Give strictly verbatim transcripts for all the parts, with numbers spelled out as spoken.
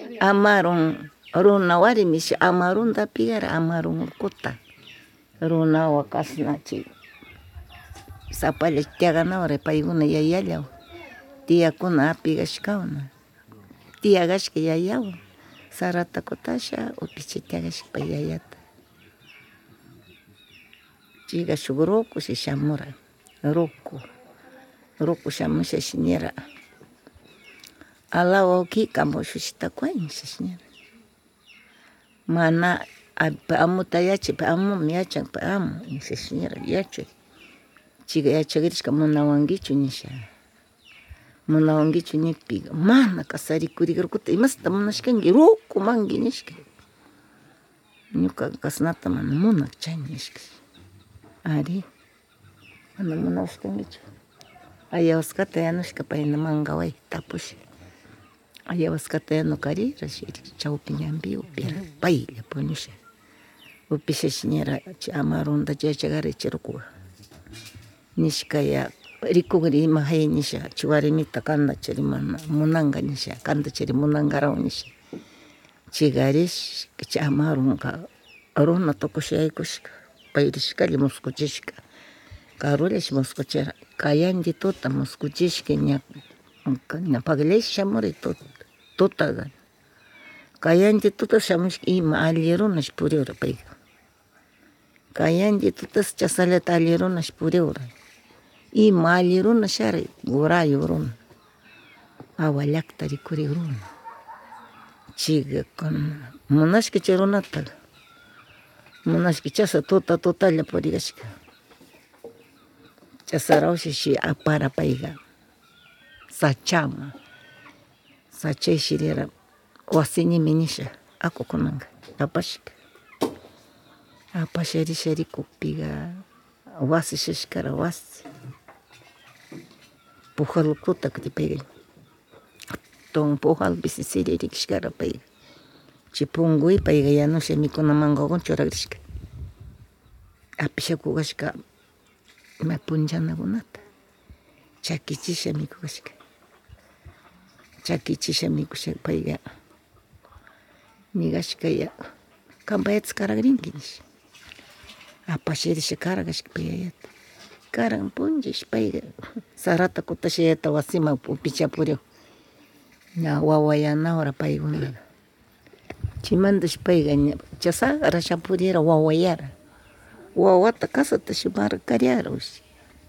Amaron runa warmishi amarunta pigara amaron urkuta runawan kasnachi sapalla tiaganawra paykuna yayallawan tiyakuna apigashkawan tiakashka yayawan sarata kutasha upicha tiakashka pay yayata chayka shuk rukushi shamurka ruku ruku shamushashi nira alawa wawkika mushushita kuay nishashi nira mana amuta yachaypa amumi yachanpa amu nishashi nira yachay chayka yachakirishka munawankichu nisha munawankichu nipika mana kasarikurikurkuta imashita munashkanki rukumanki nishka ñuka kasnata mana munani chay nishka ari mana munashkankichu ayawaskata yanushka payna manka way tapush ayawaskata yanukarirashi chawpi ñanpi upira paylla puñusha upishashi ñira chay amarunta yachakarichir rukuka nishkaya rikukri ima hay nisha chay warmita kandachiri mana munanka nisha kandachiri munankarawan nisha chayka rish chay amarunka runa tukush yaykushka pay rishkalla muskuchishka karulash muskuchira kayanki tuta muskuchishka ña ña pagllash shamuray tuta tutaka kayanchi tuta shamushka ima alli runash puriwra payka kayanchi tutash chasalata alli runash puriwra ima alli runa sharay warayu runa awa llakta rikurik runa chayka kuna munashka chay runata munashka chasha tuta tutalla purigashka chasarawshi apara payka sachama sachayshi rira wasinimi nisha akukunaka apashka apasha risha rikukpika wasishashkara wasi pujalkuta payka hatun pujalpish siririkashkara payka chay punkuy payka yanusha mikunamankawan churakrishka apishakukashka ima punchanakunata chakichisha mikukashka chakichisha mikusha payka nigashkaya kampayatas karakrinki nish apashirisha karagashka pay yayata karan punchash payka sarata kutash yayata wasiman upicha puriw ña wawa yanawra paykuna chaymantash payka ña chasara shapurira wawa yara wawata kasatash markariarunshi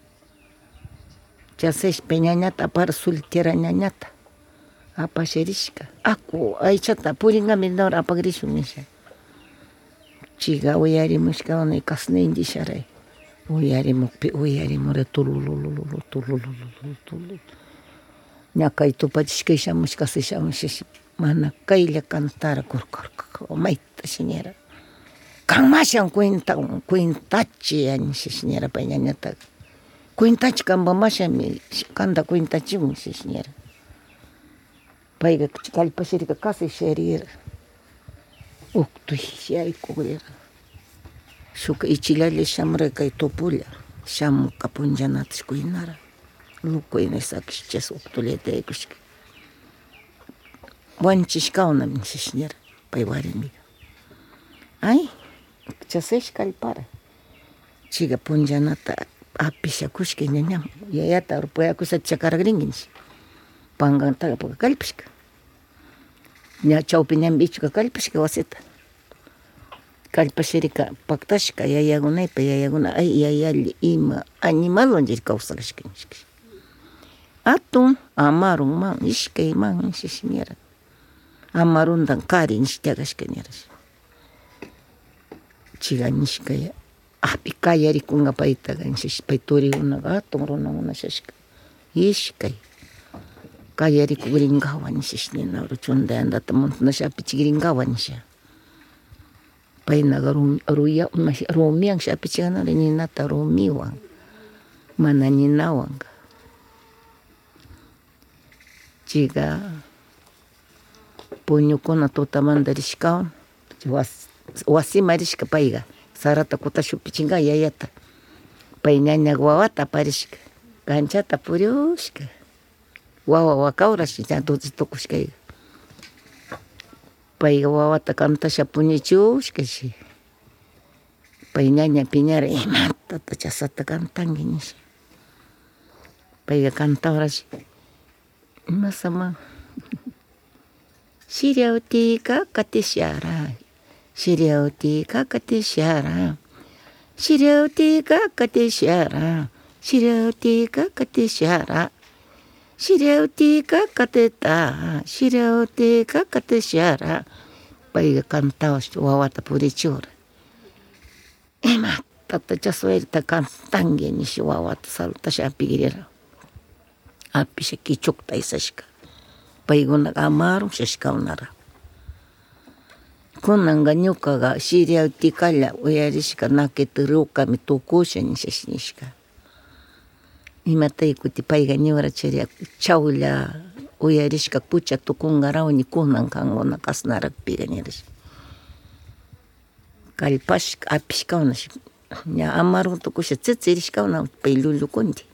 chashashpa ñañata apara soltera ñañata apashirishka aku aychata purinkami nora apakrishun nisha chayka uyarimushkawan kasnayki sharay uyarimukpi uyarimura tulululu tulululu tululu ña kay tupachishka shamush kasi shamushashi mana kaylla cantarakurka maytashi nira kanmashan cuenta cuentachi nishashi nira pay ñañata cuentachi kanpa mashami kanta cuentachimun nishashi nira payka kallpashirka kasisharira uktuy yaykurira shuk ichilalla shamurka kay tupulla shamuka punchanatash kuynara lukuyna sakish chas uktullata yaykushka wanchishkawan nishash nira pay warmika ay chashash kallpara chayka punchanata apishakushka ña yayata urpuyakusha karakrinki nish pankata kallpashka ña chawpi ñanpichka kallpashka wasita kallpashirka paktashka yayakunaypa yayakuna ay yayalli ima animalwanchik kawsarashka nishka atun amarunman ishkayman nishash nira amarunta kari nish tiakashka nirash chayka nishkaya api kayarikunka paytaka nishash pay turikunaqa atun runakuna shashka ishkay kayarikukrinkawan nishash ninaura chunta yantata montonash apichikrinkawan nisha paynaqa ruya rumianshi apichikanara ninata rumiwan mana ninawanka chayka puñukuna tutamanta rishkawan wasiman rishka payka sarata kutash upichinka yayata pay ñaña wawata aparishka kanchata puriushka wawa wakawrashi ña tukushkayka pay ga wawata kantasha puñichushkashi pay ñaña piñara imatata chasata kantanki nish payga kantawrashi imasama shiriawtika katishara shiriawtika katishara shiriawtika katishara shiriawtika katishara shiriawtika kateta shiriawtika katishara payga kantawash wawata purichura imatata chaswayta kantanki nish wawata salutash apikirira apisha kichukta isashka paykunaqa amarushashkawnara kunanqa ñukaqa shiriawtikalla uyarishka nakita rukami tukusha nishash nishka imatay kuti payqa ñurachari chawlla uyarishka pucha tukungarawña kunan kankuna kasnarakpiqa nirash kallpashka apishkawnash ña amaru tukusha tzitzirishkawna pay llullukunti